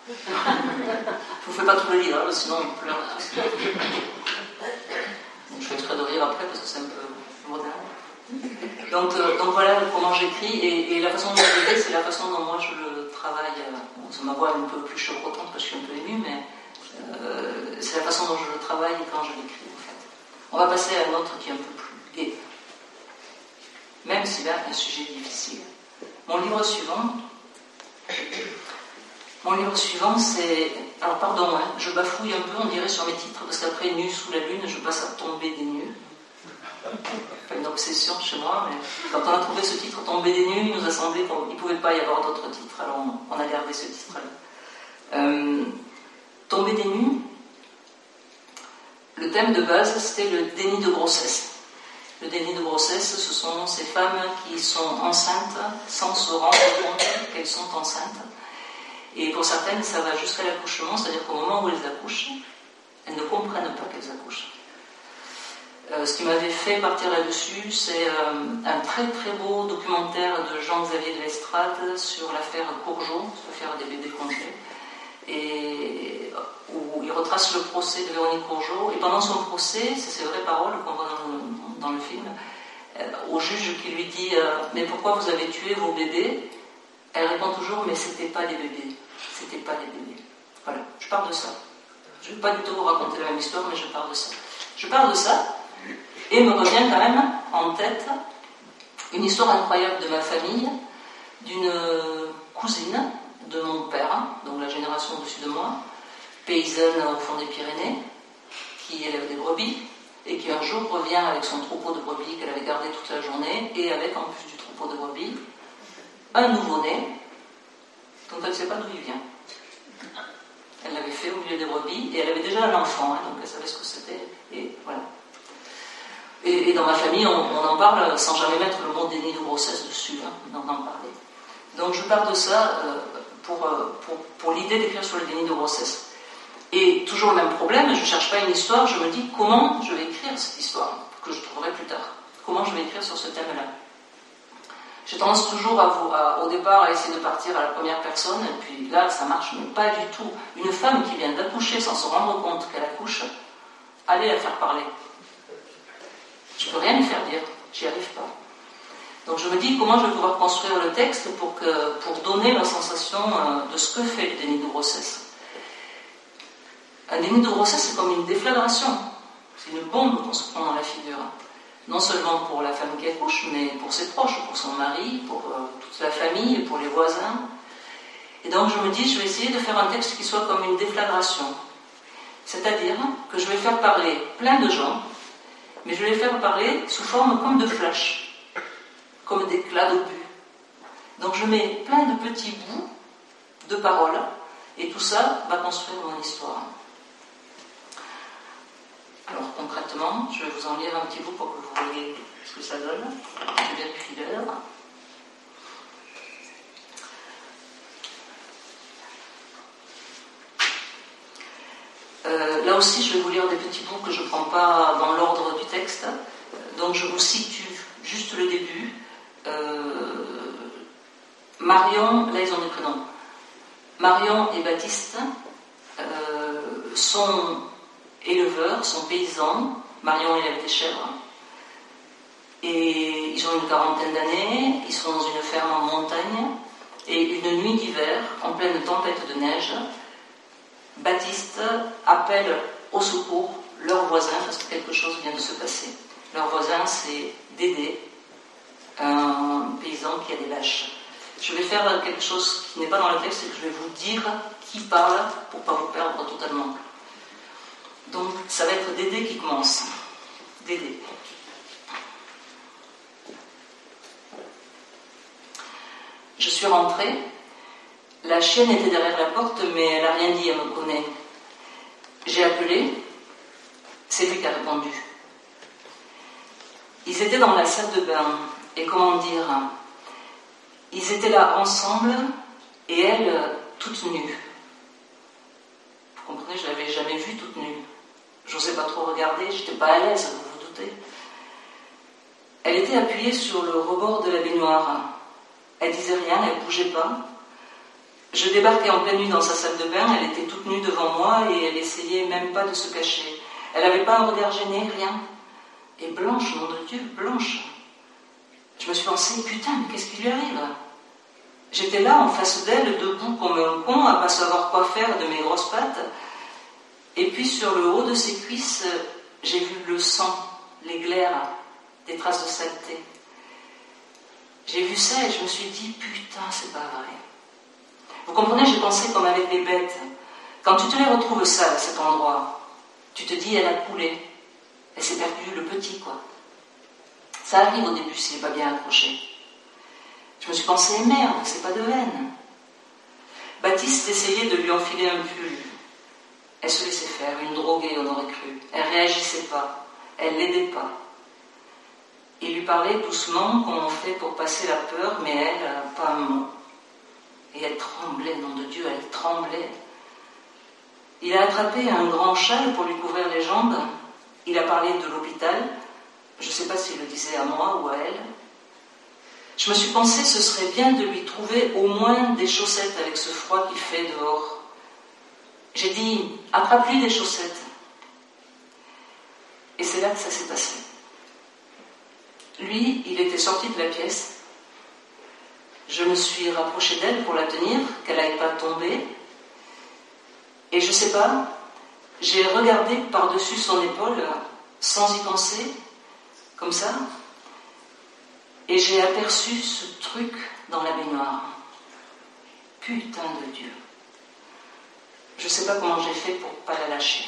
Je vous fais pas tout le lire, hein, sinon on pleure. Je fais exprès de rire après parce que c'est un peu moderne. Donc voilà comment j'écris, et la façon dont je l'écris, c'est la façon dont moi je le travaille. Bon, ma voix est un peu plus chevrotante parce que je suis un peu émue, mais c'est la façon dont je le travaille quand je l'écris en fait. On va passer à un autre qui est un peu plus gai, même si là un sujet difficile. Mon livre suivant, c'est... Alors pardon, hein, je bafouille un peu, on dirait, sur mes titres, parce qu'après Nu sous la lune, je passe à Tomber des nues. Pas une obsession chez moi, mais quand on a trouvé ce titre Tomber des nues, il nous a semblé qu'il ne pouvait pas y avoir d'autres titres, alors on a gardé ce titre-là. Tomber des nues, le thème de base, c'était le déni de grossesse. Le déni de grossesse, ce sont ces femmes qui sont enceintes sans se rendre compte qu'elles sont enceintes. Et pour certaines, ça va jusqu'à l'accouchement, c'est-à-dire qu'au moment où elles accouchent, elles ne comprennent pas qu'elles accouchent. Ce qui m'avait fait partir là-dessus, c'est un très très beau documentaire de Jean-Xavier de Lestrade sur l'affaire Courgeot, l'affaire des bébés congelés, et où il retrace le procès de Véronique Courgeot. Et pendant son procès, c'est ses vraies paroles qu'on voit dans le film, au juge qui lui dit « Mais pourquoi vous avez tué vos bébés ?» Elle répond toujours « Mais c'était pas des bébés, c'était pas des bébés. » Voilà, je pars de ça. Je ne vais pas du tout vous raconter la même histoire, mais je pars de ça. Je pars de ça, et me revient quand même en tête une histoire incroyable de ma famille, d'une cousine de mon père, donc la génération au-dessus de moi, paysanne au fond des Pyrénées, qui élève des brebis, et qui un jour revient avec son troupeau de brebis qu'elle avait gardé toute la journée, et avec, en plus du troupeau de brebis, un nouveau-né, dont elle ne sait pas d'où il vient. Elle l'avait fait au milieu des brebis, et elle avait déjà un enfant, hein, donc elle savait ce que c'était, et voilà. Et dans ma famille, on en parle sans jamais mettre le mot déni de grossesse dessus, hein, d'en parler. Donc je pars de ça pour l'idée d'écrire sur le déni de grossesse. Et toujours le même problème, je ne cherche pas une histoire, je me dis comment je vais écrire cette histoire, que je trouverai plus tard. Comment je vais écrire sur ce thème-là. J'ai tendance toujours au départ à essayer de partir à la première personne, et puis là ça marche, mais pas du tout. Une femme qui vient d'accoucher sans se rendre compte qu'elle accouche, allez la faire parler. Je ne peux rien lui faire dire, j'y arrive pas. Donc je me dis comment je vais pouvoir construire le texte pour donner la sensation de ce que fait le déni de grossesse. Un déni de grossesse, c'est comme une déflagration. C'est une bombe qu'on se prend dans la figure. Non seulement pour la femme qui accouche, mais pour ses proches, pour son mari, pour toute la famille, pour les voisins. Et donc je me dis, je vais essayer de faire un texte qui soit comme une déflagration. C'est-à-dire que je vais faire parler plein de gens, mais je vais les faire parler sous forme comme de flash, comme d'éclats d'obus. Donc je mets plein de petits bouts de paroles, et tout ça va construire mon histoire. Alors concrètement, je vais vous en lire un petit bout pour que vous voyez ce que ça donne. J'ai bien du fidèle. Là aussi, je vais vous lire des petits bouts que je ne prends pas dans l'ordre du texte. Donc je vous situe juste le début. Marion, là ils ont des prénoms. Marion et Baptiste sont éleveurs, sont paysans. Marion élève des chèvres. Et ils ont une quarantaine d'années, ils sont dans une ferme en montagne. Et une nuit d'hiver, en pleine tempête de neige, Baptiste appelle au secours leur voisin parce que quelque chose vient de se passer. Leur voisin, c'est Dédé, un paysan qui a des vaches. Je vais faire quelque chose qui n'est pas dans le texte, c'est que je vais vous dire qui parle pour ne pas vous perdre totalement. Donc, ça va être Dédé qui commence. Dédé. Je suis rentrée. La chienne était derrière la porte, mais elle n'a rien dit, elle me connaît. J'ai appelé, c'est lui qui a répondu. Ils étaient dans la salle de bain, et comment dire, ils étaient là ensemble, et elle, toute nue. Vous comprenez, je ne l'avais jamais vue toute nue. Je n'osais pas trop regarder, je n'étais pas à l'aise, vous vous doutez. Elle était appuyée sur le rebord de la baignoire. Elle disait rien, elle ne bougeait pas. Je débarquais en pleine nuit dans sa salle de bain, elle était toute nue devant moi et elle essayait même pas de se cacher. Elle n'avait pas un regard gêné, rien. Et blanche, nom de Dieu, blanche. Je me suis pensé, putain, mais qu'est-ce qui lui arrive? J'étais là, en face d'elle, debout comme un con, à pas savoir quoi faire de mes grosses pattes. Et puis sur le haut de ses cuisses, j'ai vu le sang, les glaires, des traces de saleté. J'ai vu ça et je me suis dit, putain, c'est pas vrai. Vous comprenez, j'ai pensé comme avec des bêtes. Quand tu te les retrouves sales à cet endroit, tu te dis, elle a coulé. Elle s'est perdue, le petit, quoi. Ça arrive au début s'il n'est pas bien accroché. Je me suis pensé, merde, c'est pas de haine. Baptiste essayait de lui enfiler un pull. Elle se laissait faire, une droguée, on aurait cru. Elle réagissait pas, elle l'aidait pas. Il lui parlait doucement, comme on fait pour passer la peur, mais elle, pas un mot. Et elle tremblait, nom de Dieu, elle tremblait. Il a attrapé un grand châle pour lui couvrir les jambes. Il a parlé de l'hôpital. Je ne sais pas s'il le disait à moi ou à elle. Je me suis pensé, ce serait bien de lui trouver au moins des chaussettes avec ce froid qu'il fait dehors. J'ai dit, attrape-lui des chaussettes. Et c'est là que ça s'est passé. Lui, il était sorti de la pièce. Je me suis rapprochée d'elle pour la tenir, qu'elle n'aille pas tomber. Et je ne sais pas, j'ai regardé par-dessus son épaule, sans y penser, comme ça, et j'ai aperçu ce truc dans la baignoire. Putain de Dieu. Je ne sais pas comment j'ai fait pour ne pas la lâcher.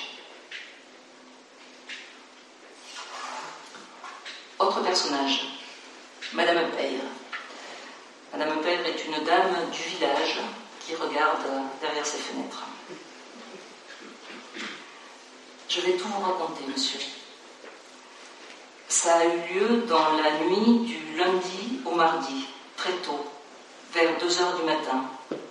Autre personnage, Madame Peyre. Madame Peyre est une dame du village qui regarde derrière ses fenêtres. Je vais tout vous raconter, monsieur. Ça a eu lieu dans la nuit du lundi au mardi, très tôt, vers 2h du matin.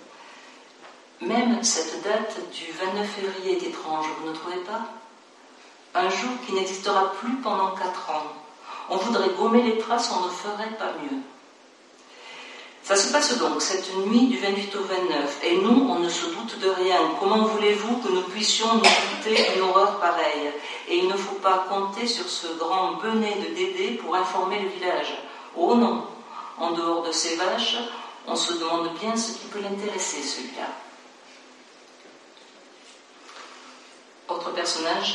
Même cette date du 29 février est étrange, vous ne trouvez pas? Un jour qui n'existera plus pendant 4 ans. On voudrait gommer les traces, on ne ferait pas mieux. Ça se passe donc cette nuit du 28 au 29, et nous, on ne se doute de rien. Comment voulez-vous que nous puissions nous douter d'une horreur pareille? Et il ne faut pas compter sur ce grand benet de Dédé pour informer le village. Oh non, en dehors de ces vaches, on se demande bien ce qui peut l'intéresser, celui-là. Autre personnage,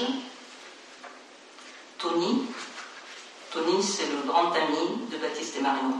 Tony. Tony, c'est le grand ami de Baptiste et Marion.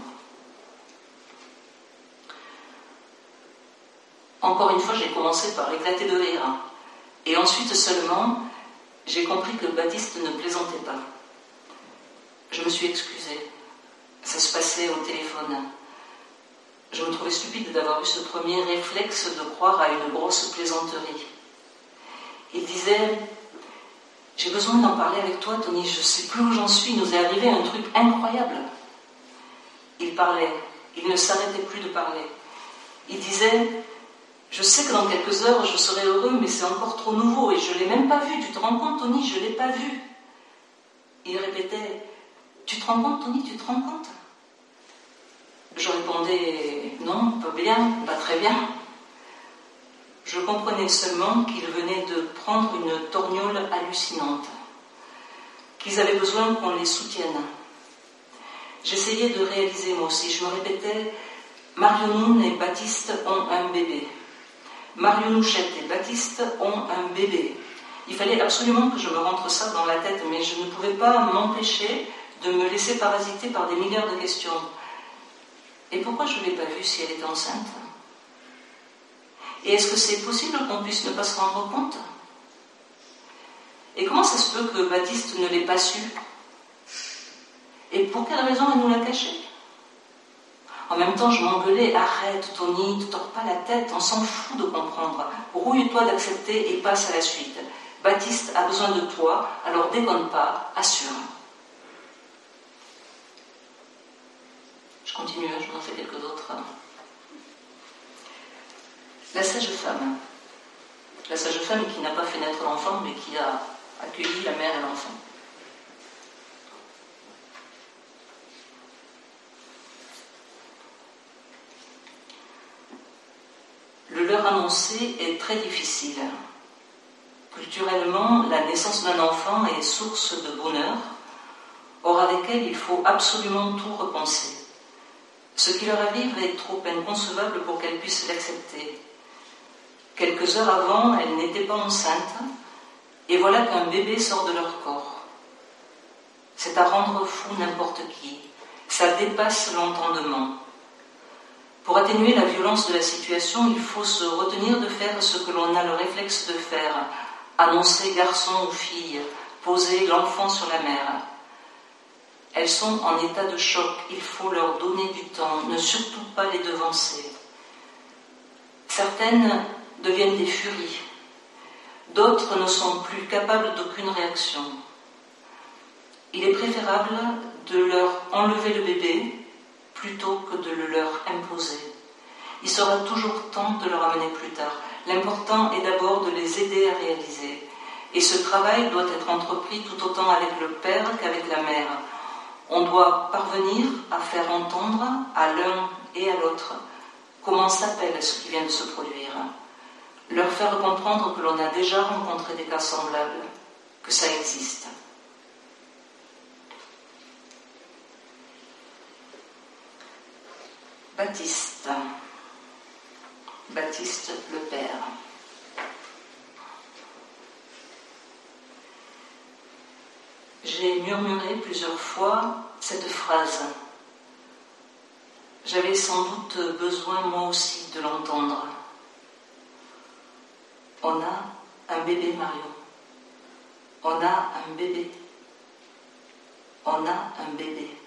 Encore une fois, j'ai commencé par éclater de rire. Et ensuite seulement, j'ai compris que Baptiste ne plaisantait pas. Je me suis excusée. Ça se passait au téléphone. Je me trouvais stupide d'avoir eu ce premier réflexe de croire à une grosse plaisanterie. Il disait, j'ai besoin d'en parler avec toi, Tony, je ne sais plus où j'en suis, il nous est arrivé un truc incroyable. Il parlait, il ne s'arrêtait plus de parler. Il disait, je sais que dans quelques heures je serai heureux, mais c'est encore trop nouveau et je ne l'ai même pas vu, tu te rends compte, Tony, je ne l'ai pas vu. Il répétait, tu te rends compte, Tony, tu te rends compte? Je répondais, non, pas bien, pas très bien. Je comprenais seulement qu'ils venaient de prendre une torgnole hallucinante, qu'ils avaient besoin qu'on les soutienne. J'essayais de réaliser moi aussi, je me répétais, Marionoun et Baptiste ont un bébé. Marionouchette et Baptiste ont un bébé. Il fallait absolument que je me rentre ça dans la tête, mais je ne pouvais pas m'empêcher de me laisser parasiter par des milliards de questions. Et pourquoi je ne l'ai pas vue si elle était enceinte? Et est-ce que c'est possible qu'on puisse ne pas se rendre compte? Et comment ça se peut que Baptiste ne l'ait pas su? Et pour quelle raison elle nous l'a caché? En même temps, je m'engueulais, arrête Tony, ne te tords pas la tête, on s'en fout de comprendre. Rouille-toi d'accepter et passe à la suite. Baptiste a besoin de toi, alors déconne pas, assure. Je continue, je vous en fais quelques autres. La sage-femme. La sage-femme qui n'a pas fait naître l'enfant, mais qui a accueilli la mère et l'enfant. Le leur annoncer est très difficile. Culturellement, la naissance d'un enfant est source de bonheur, or avec elle, il faut absolument tout repenser. Ce qui leur arrive est trop inconcevable pour qu'elles puissent l'accepter. Quelques heures avant, elles n'étaient pas enceintes, et voilà qu'un bébé sort de leur corps. C'est à rendre fou n'importe qui. Ça dépasse l'entendement. Pour atténuer la violence de la situation, il faut se retenir de faire ce que l'on a le réflexe de faire, annoncer garçon ou fille, poser l'enfant sur la mère. Elles sont en état de choc, il faut leur donner du temps, ne surtout pas les devancer. Certaines deviennent des furies, d'autres ne sont plus capables d'aucune réaction. Il est préférable de leur enlever le bébé plutôt que de le leur imposer. Il sera toujours temps de le ramener plus tard. L'important est d'abord de les aider à réaliser. Et ce travail doit être entrepris tout autant avec le père qu'avec la mère. On doit parvenir à faire entendre à l'un et à l'autre comment s'appelle ce qui vient de se produire. Leur faire comprendre que l'on a déjà rencontré des cas semblables, que ça existe. Baptiste. Baptiste le Père. J'ai murmuré plusieurs fois cette phrase. J'avais sans doute besoin moi aussi de l'entendre. On a un bébé, Marion. On a un bébé. On a un bébé.